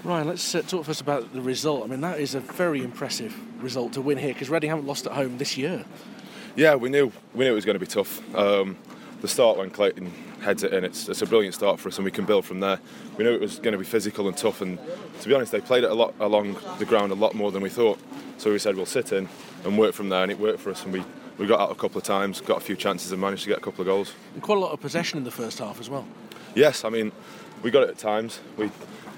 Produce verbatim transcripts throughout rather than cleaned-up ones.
Ryan, let's uh, talk first about the result. I mean, that is a very impressive result to win here, because Reading haven't lost at home this year. Yeah, we knew we knew it was going to be tough. Um, the start when Clayton heads it in, it's, it's a brilliant start for us, and we can build from there. We knew it was going to be physical and tough, and to be honest, they played it a lot along the ground a lot more than we thought. So we said we'll sit in and work from there, and it worked for us. And we, we got out a couple of times, got a few chances, and managed to get a couple of goals. And quite a lot of possession in the first half as well. Yes, I mean, we got it at times. We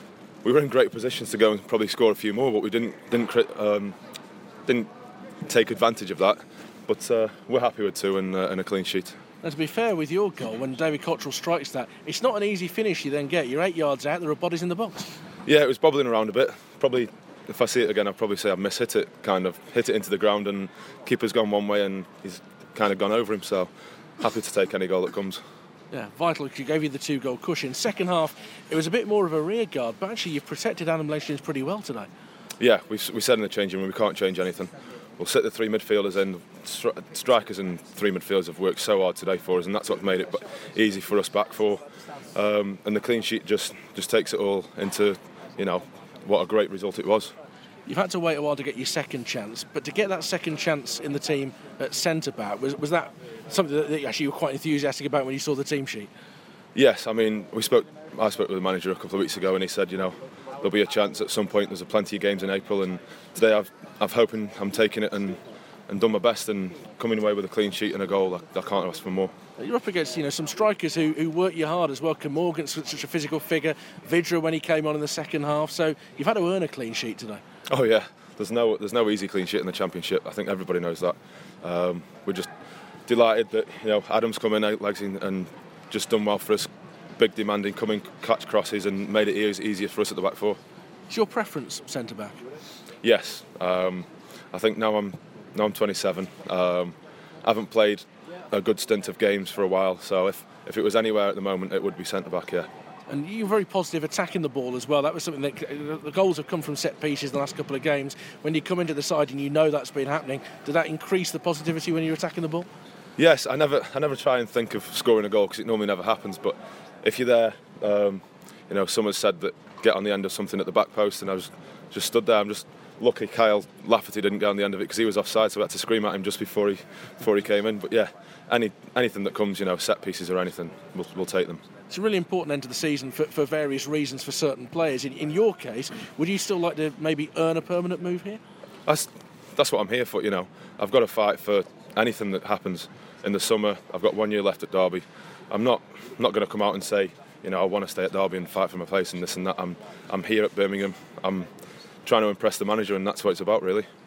we were in great positions to go and probably score a few more, but we didn't didn't um, didn't take advantage of that. But uh, we're happy with two and, uh, and a clean sheet. Now, to be fair with your goal, when David Cottrell strikes that, it's not an easy finish you then get. You're eight yards out, there are bodies in the box. Yeah, it was bobbling around a bit. Probably, if I see it again, I'd probably say I've mishit it, kind of hit it into the ground, and keeper's gone one way and he's kind of gone over him. So happy to take any goal that comes. Yeah, vital, because you gave you the two-goal cushion. Second half, it was a bit more of a rear guard, but actually you've protected Adam Leyshins pretty well today. Yeah, we, we said in the changing room we can't change anything. We'll sit the three midfielders in. Stri- strikers and three midfielders have worked so hard today for us, and that's what made it easy for us back four. Um, and the clean sheet just, just takes it all into, you know, what a great result it was. You've had to wait a while to get your second chance, but to get that second chance in the team at centre-back, was, was that something that actually you were quite enthusiastic about when you saw the team sheet? Yes, I mean, we spoke. I spoke with the manager a couple of weeks ago, and he said, you know, there'll be a chance at some point. There's a plenty of games in April, and today I've, I've hoping I'm taking it and, and done my best and coming away with a clean sheet and a goal. I, I can't ask for more. You're up against, you know, some strikers who, who work you hard as well. Morgan's such a physical figure. Vidra when he came on in the second half. So you've had to earn a clean sheet today. Oh yeah, there's no there's no easy clean sheet in the Championship. I think everybody knows that. Um, we're just delighted that, you know, Adam's come in out legs and just done well for us. Big demanding, coming, catch crosses, and made it easier for us at the back four. Is your preference centre back? Yes, um, I think now I'm now I'm twenty-seven. Um, I haven't played a good stint of games for a while, so if if it was anywhere at the moment, it would be centre back. Yeah. And you're very positive attacking the ball as well. That was something that the goals have come from set pieces in the last couple of games. When you come into the side and you know that's been happening, did that increase the positivity when you're attacking the ball? Yes, I never I never try and think of scoring a goal because it normally never happens. But if you're there, um, you know, someone said that get on the end of something at the back post, and I was just stood there. I'm just lucky Kyle Lafferty didn't get on the end of it because he was offside, so I had to scream at him just before he before he came in. But yeah, any anything that comes, you know, set pieces or anything, we'll, we'll take them. It's a really important end to the season for, for various reasons for certain players. In, in your case, would you still like to maybe earn a permanent move here? That's that's what I'm here for. You know, I've got to fight for anything that happens in the summer. I've got one year left at Derby. I'm not not going to come out and say, you know, I want to stay at Derby and fight for my place and this and that. I'm I'm here at Birmingham. I'm trying to impress the manager, and that's what it's about, really.